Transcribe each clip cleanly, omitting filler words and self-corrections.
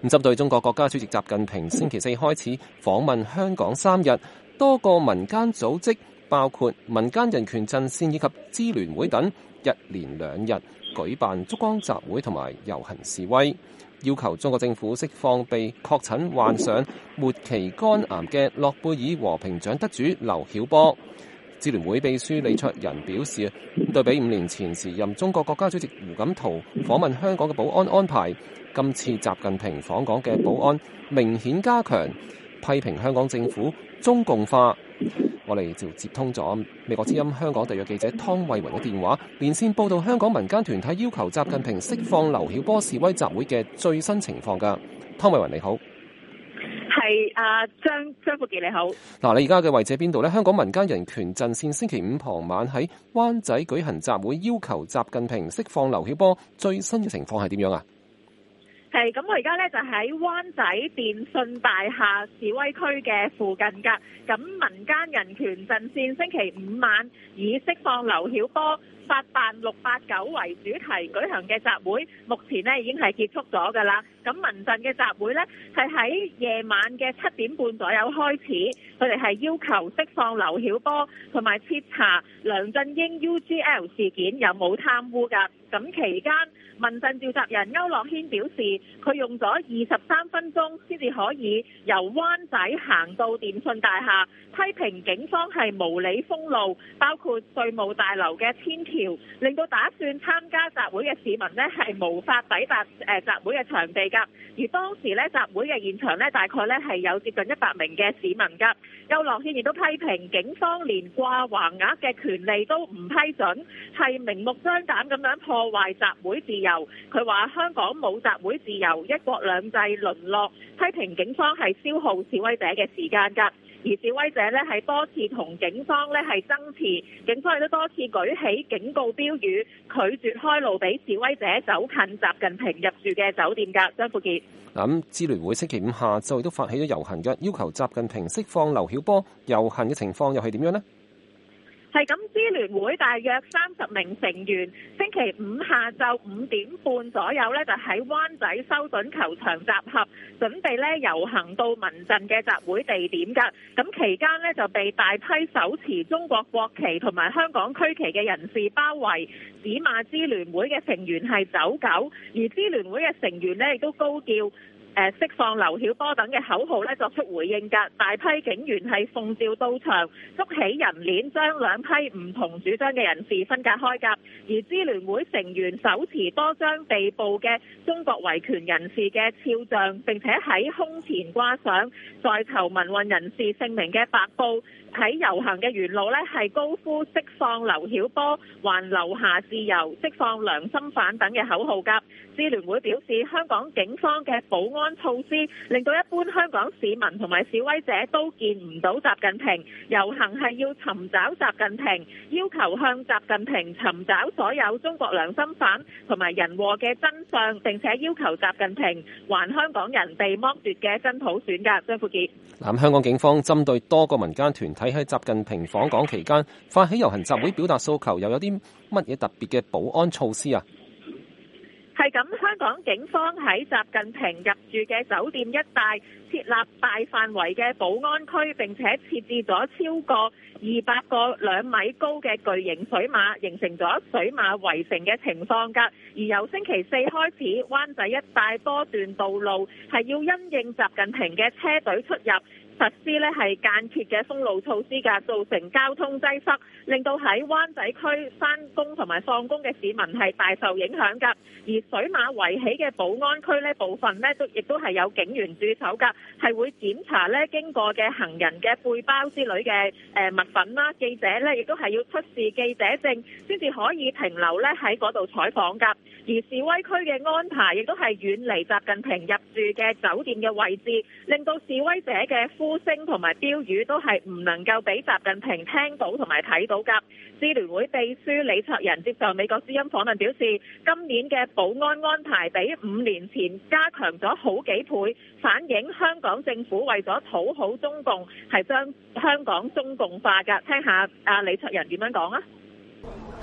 針對中國國家主席習近平星期四開始訪問香港3日，多個民間組織包括民間人權陣線以及支聯會等，一連2日舉辦燭光集會同埋遊行示威，要求中國政府釋放被確診患上末期肝癌嘅諾貝爾和平獎得主劉曉波。支聯會秘書李卓人表示，對比5年前時任中國國家主席胡錦濤訪問香港嘅保安安排，今次習近平訪港嘅保安明顯加強，批評香港政府中共化。我哋就接通咗美國之音香港特約記者湯慧雲嘅電話，連線報道香港民間團體要求習近平釋放劉曉波示威集會嘅最新情況㗎。湯慧雲你好。 係張富傑你好。 嗱，你而家嘅位置喺邊度呢？香港民間人權陣線星期5傍晚喺灣仔舉行集會，要求習近平釋放劉曉波，最新嘅情況係點樣啊？ 係咁，我而家咧就喺灣仔電訊大廈示威區嘅附近㗎。咁民間人權陣線星期5晚以釋放劉曉波、法辦689為主題舉行嘅集會，目前呢已經係結束咗㗎啦。咁民陣嘅集會呢係喺夜晚嘅7點半左右開始，佢哋係要求釋放劉曉波同埋徹查梁振英 UGL 事件有冇貪污㗎。咁期間，民陣召集人區諾軒表示，佢用咗23分鐘先至可以由灣仔行到電訊大廈，批評警方係無理封路，包括稅務大樓嘅天橋，令到打算參加集會嘅市民呢係無法抵達集會嘅場地㗎。而當時呢，集會嘅現場呢，大概呢係有接近100名嘅市民㗎。區諾軒亦都批評警方連掛橫額嘅權利都唔批准，係明目張膽咁樣破壞集會自由。佢話香港冇集會自由，一國兩制淪落，批評警方係消耗示威者嘅時間㗎。而示威者呢係多次同警方呢係爭持，警方亦都多次舉起警告標語，拒絕開路俾示威者走近習近平入住嘅酒店㗎。張富傑。 咁支聯會星期5下晝亦都發起咗遊行嘅，要求習近平釋放劉曉波。遊行嘅情況又係點樣呢？ 係咁，支聯會大約30名成員，星期5下晝5點半左右呢，就喺灣仔修頓球場集合，準備呢遊行到民陣嘅集會地點㗎。咁期間呢，就被大批手持中國國旗同埋香港區旗嘅人士包圍，指罵支聯會嘅成員係走狗，而支聯會嘅成員呢，亦都高叫釋放劉曉波等嘅口號咧作出回應㗎。大批警員係奉召到場，捉起人鏈，將兩批唔同主張嘅人士分隔開㗎。而支聯會成員手持多張被捕嘅中國維權人士嘅肖像，並且喺胸前掛上在囚民運人士姓名嘅白布，喺遊行嘅沿路呢係高呼釋放劉曉波、還留下自由、釋放良心犯等嘅口號㗎。支聯會表示，香港警方嘅保安措施令到一般香港市民同埋示威者都見唔到習近平。遊行係要尋找習近平，要求向習近平尋找所有中國良心犯同埋人禍嘅真相，並且要求習近平還香港人被剝奪嘅真普選㗎。張富傑。 香港警方針對多個民間團體喺習近平訪港期間發起遊行集會表達訴求，又有啲乜嘢特別嘅保安措施啊？ 係咁，香港警方喺習近平入住嘅酒店一帶設立大範圍嘅保安區，並且設置咗超過200個2米高嘅巨型水馬，形成咗水馬圍城嘅情況㗎。而由星期4開始，灣仔一帶多段道路係要因應習近平嘅車隊出入，實施呢係間歇嘅封路措施㗎，造成交通擠塞，令到喺灣仔區返工同埋放工嘅市民係大受影響㗎。而水馬圍起嘅保安區呢部分呢，亦都係有警員駐守㗎，係會檢查呢經過嘅行人嘅背包之類嘅物品啦。記者呢亦都係要出示記者證先至可以停留呢喺嗰度採訪㗎。而示威區嘅安排亦都係遠離習近平入住嘅酒店嘅位置，令到示威者嘅呼聲同埋標語都係唔能夠俾習近平聽到同埋睇到㗎。支聯會秘書李卓人接受美國之音訪問表示，今年嘅保安安排比5年前加強咗好幾倍，反映香港政府為咗討好中共，係將香港中共化㗎。聽下李卓人點樣講啊？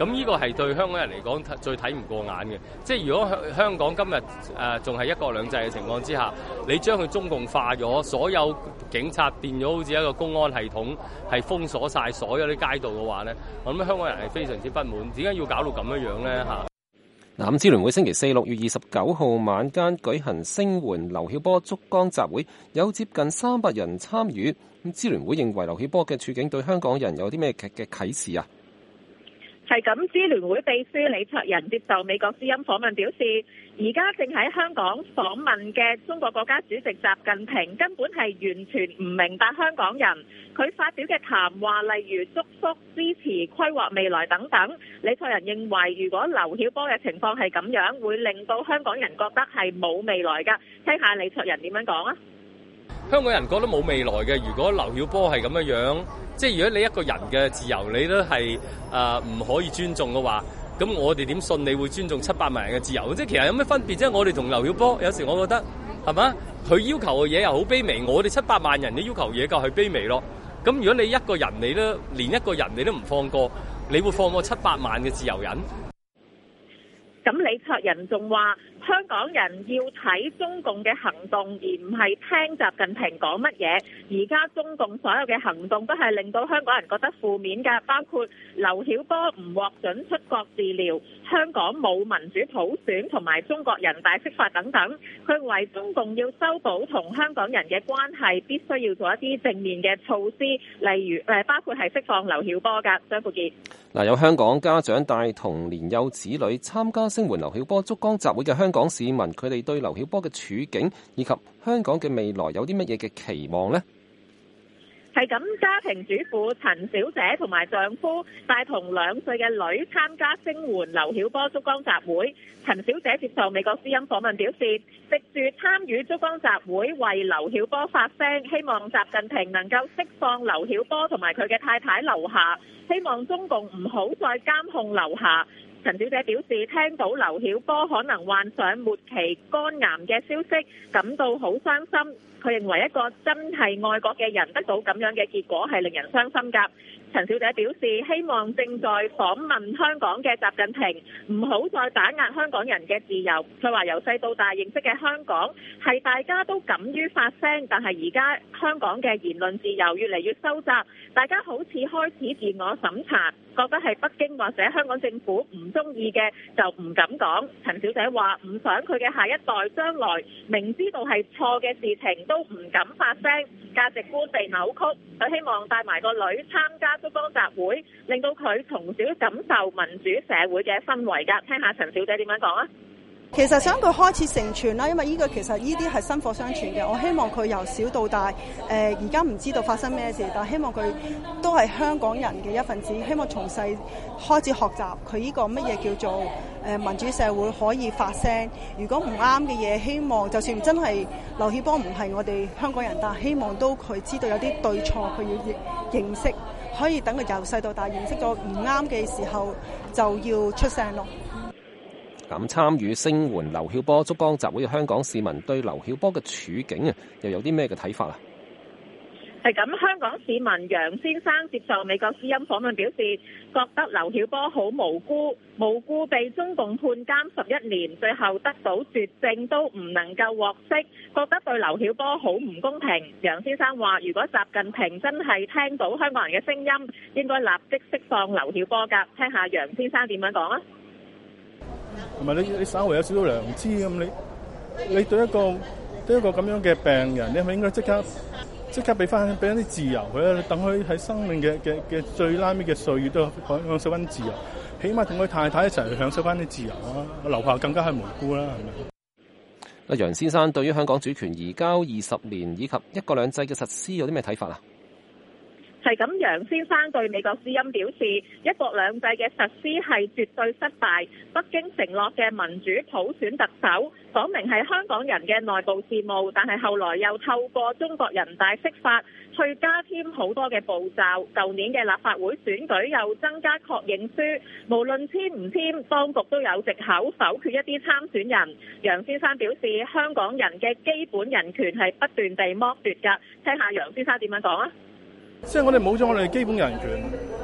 咁呢個係對香港人嚟講最睇唔過眼嘅。即係如果香港今日仲係一國兩制嘅情況之下，你將佢中共化咗，所有警察變咗好似一個公安系統，係封鎖晒所有啲街道嘅話咧，我諗香港人係非常之不滿。點解要搞到咁樣咧嚇？ 嗱，支聯會星期四6月29號晚間舉行聲援劉曉波燭光集會，有接近300人參與。咁支聯會認為劉曉波嘅處境對香港人有啲咩嘅啟示啊？ 係咁，支聯會秘書李卓人接受美國之音訪問表示，而家正喺香港訪問嘅中國國家主席習近平根本係完全唔明白香港人。佢發表嘅談話，例如祝福、支持、規劃未來等等。李卓人認為，如果劉曉波嘅情況係咁樣，會令到香港人覺得係冇未來㗎。聽下李卓人點樣講啊？ 香港人覺得冇未來嘅，如果劉曉波係咁樣，即係如果你一個人嘅自由你都係唔可以尊重嘅話，咁我哋點信你會尊重700萬人嘅自由？即係其實有咩分別啫？我哋同劉曉波有時我覺得係嘛，佢要求嘅嘢又好卑微，我哋700萬人你要求嘢夠係卑微咯。咁如果你一個人你都連一個人你都唔放過，你會放過700萬嘅自由人？ 咁李卓人仲話，香港人要睇中共嘅行動，而唔係聽習近平講乜嘢。而家中共所有嘅行動都係令到香港人覺得負面嘅，包括劉曉波唔獲准出國治療、香港冇民主普選同埋中國人大釋法等等。佢認為中共要修補同香港人嘅關係，必須要做一啲正面嘅措施，例如包括係釋放劉曉波㗎。張富傑。 嗱，有香港家長帶同年幼子女參加聲援劉曉波燭光集會嘅香港市民，佢哋對劉曉波嘅處境以及香港嘅未來有啲乜嘢嘅期望呢？ 係咁，家庭主婦陳小姐同埋丈夫帶同2歲嘅女參加聲援劉曉波燭光集會。陳小姐接受美國之音訪問表示，藉住參與燭光集會為劉曉波發聲，希望習近平能夠釋放劉曉波同埋佢嘅太太劉霞，希望中共唔好再監控劉霞。陳小姐表示，聽到劉曉波可能患上末期肝癌嘅消息，感到好傷心。佢認為一個真係愛國嘅人得到咁樣嘅結果係令人傷心㗎。陳小姐表示，希望正在訪問香港嘅習近平唔好再打壓香港人嘅自由。佢話由細到大認識嘅香港係大家都敢於發聲，但係而家香港嘅言論自由越嚟越收窄，大家好似開始自我審查，覺得係北京或者香港政府唔中意嘅就唔敢講。陳小姐話唔想佢嘅下一代將來明知道係錯嘅事情都唔敢發聲，價值觀被扭曲。佢希望帶埋個女參加燭光集會，令到佢從小感受民主社會嘅氛圍㗎。聽下陳小姐點樣講啊？ 其實想佢開始成全啦，因為其實呢啲係薪火相傳嘅。我希望佢由小到大，而家唔知道發生咩事，但希望佢都係香港人嘅一份子。希望從細開始學習佢呢個乜嘢叫做民主社會可以發聲。如果唔啱嘅嘢，希望就算真係劉曉波唔係我哋香港人，但希望都佢知道有啲對錯，佢要認識，可以等佢由細到大認識咗唔啱嘅時候就要出聲咯。 咁參與聲援劉曉波燭光集會嘅香港市民對劉曉波嘅處境啊，又有啲咩嘅睇法啊？ 係咁，香港市民楊先生接受美國之音訪問表示，覺得劉曉波好無辜被中共判監11年，最後得到絕症都唔能夠獲釋，覺得對劉曉波好唔公平。楊先生話，如果習近平真係聽到香港人嘅聲音，應該立即釋放劉曉波㗎。聽下楊先生點樣講啊？ 同埋你稍微有少少良知咁，你對一個咁樣嘅病人，你係咪應該即刻俾一啲自由佢咧？等佢喺生命嘅最拉尾嘅歲月都享受翻自由，起碼同佢太太一齊去享受翻啲自由啊！劉霞更加係無辜啦，係咪？ 楊先生對於香港主權移交20年以及一國兩制嘅實施有啲咩睇法啊？ 係咁，楊先生對美國之音表示，一國兩制嘅實施係絕對失敗。北京承諾嘅民主普選特首，講明係香港人嘅內部事務，但係後來又透過中國人大釋法去加添好多嘅步驟。舊年嘅立法會選舉又增加確認書，無論簽唔簽，當局都有藉口否決一啲參選人。楊先生表示，香港人嘅基本人權係不斷地剝奪㗎。聽下楊先生點樣講啊？ 即係我哋冇咗我哋基本人權，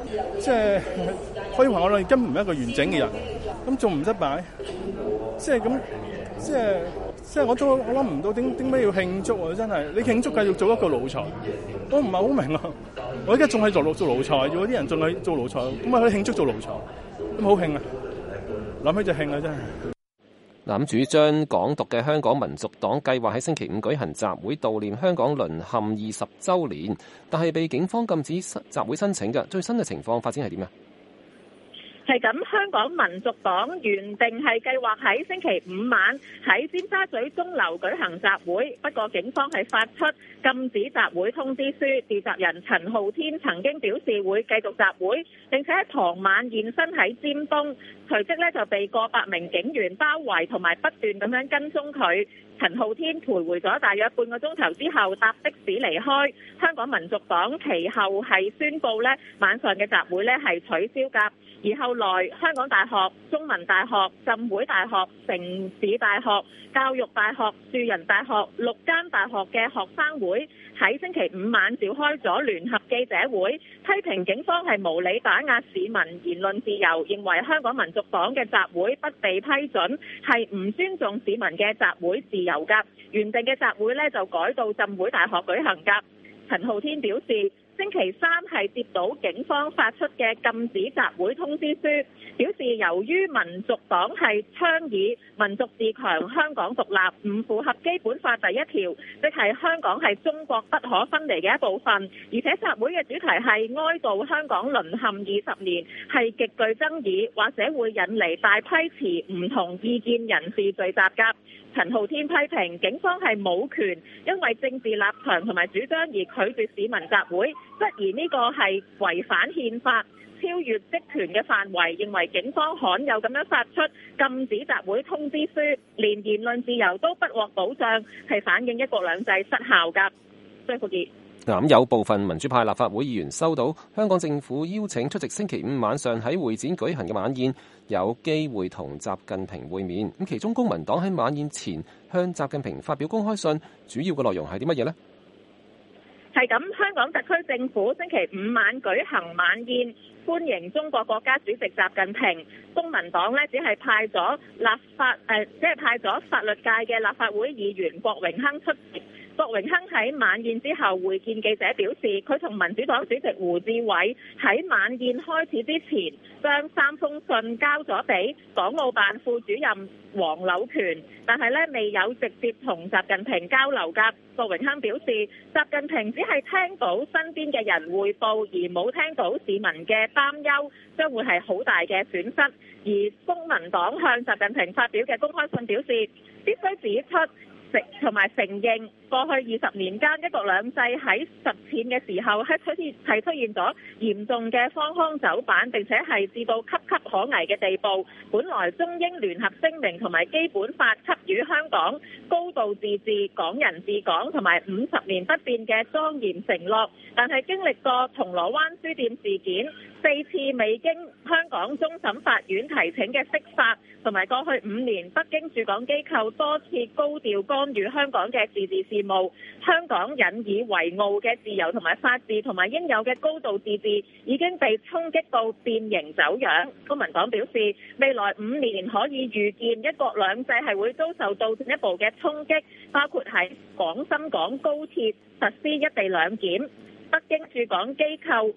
即係可以話我哋根本唔係一個完整嘅人，咁仲唔失敗？即係咁，即係我諗唔到點解要慶祝啊！真係你慶祝繼續做一個奴才，我唔係好明啊！我而家仲係做奴才啫，啲人仲係做奴才，咁啊可以慶祝做奴才，咁好慶啊！諗起就慶啊！真係。 嗱，主張港獨嘅香港民族黨計劃喺星期五舉行集會悼念香港淪陷20週年，但係被警方禁止集會申請嘅。最新嘅情況發展係點啊？ 係咁，香港民族黨原定係計劃喺星期5晚喺尖沙咀鐘樓舉行集會，不過警方係發出禁止集會通知書。召集人陳浩天曾經表示會繼續集會，並且喺傍晚現身喺尖東，隨即呢就被過百名警員包圍同埋不斷咁樣跟蹤佢。陳浩天徘徊咗大約半個鐘頭之後搭的士離開。香港民族黨其後係宣布呢晚上嘅集會呢係取消㗎。而後來香港大學、中文大學、浸會大學、城市大學、教育大學、樹仁大學6間大學嘅學生會喺星期5晚召開咗聯合記者會，批評警方係無理打壓市民言論自由，認為香港民族黨嘅集會不被批准，係唔尊重市民嘅集會自由㗎。原定嘅集會呢就改到浸會大學舉行㗎。陳浩天表示，星期3係接到警方發出嘅禁止集會通知書，表示由於民族黨係倡議民族自強、香港獨立，唔符合基本法第1條，即係香港係中國不可分離嘅一部分，而且集會嘅主題係哀悼香港淪陷20年，係極具爭議，或者會引嚟大批持唔同意見人士聚集㗎。陳浩天批評警方係冇權因為政治立場同埋主張而拒絕市民集會，質疑呢個係違反憲法、超越職權嘅範圍，認為警方罕有咁樣發出禁止集會通知書，連言論自由都不獲保障，係反映一國兩制失效㗎。張富傑。 咁有部分民主派立法會議員收到香港政府邀請出席星期5晚上喺會展舉行嘅晚宴，有機會同習近平會面。咁其中公民黨喺晚宴前向習近平發表公開信，主要嘅內容係啲乜嘢呢？ 係咁，香港特區政府星期5晚舉行晚宴，歡迎中國國家主席習近平。公民黨呢只係派咗法律界嘅立法會議員郭榮鏗出席。郭榮鏗喺晚宴之後會見記者表示，佢同民主黨主席胡志偉喺晚宴開始之前，將3封信交咗俾港澳辦副主任黃柳權，但係呢未有直接同習近平交流㗎。郭榮鏗表示，習近平只係聽到身邊嘅人匯報，而冇聽到市民嘅擔憂，將會係好大嘅損失。而公民黨向習近平發表嘅公開信表示，必須指出同埋承認過去20年間一國兩制喺實踐嘅時候係出現咗嚴重嘅荒腔走板，並且係至到岌岌可危嘅地步。本來中英聯合聲明同埋基本法給予香港高度自治、港人治港同埋50年不變嘅莊嚴承諾，但係經歷過銅鑼灣書店事件、4次未經香港終審法院提請嘅釋法，同埋過去5年北京駐港機構多次高調干預香港嘅自治事務，香港引以為傲嘅自由同埋法治同埋應有嘅高度自治已經被衝擊到變形走樣。公民黨表示，未來5年可以預見一國兩制係會遭受到進一步嘅衝擊，包括喺廣深港高鐵實施一地兩檢，北京駐港機構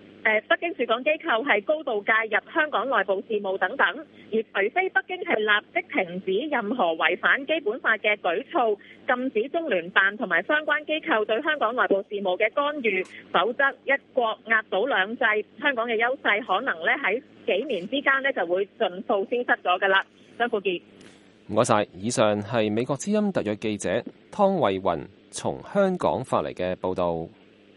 係高度介入香港內部事務等等，而除非北京係立即停止任何違反基本法嘅舉措，禁止中聯辦同埋相關機構對香港內部事務嘅干預，否則一國壓倒兩制，香港嘅優勢可能咧喺幾年之間咧就會盡數消失咗㗎啦。張富傑， 唔該晒。以上係美國之音特約記者湯慧雲從香港發嚟嘅報導。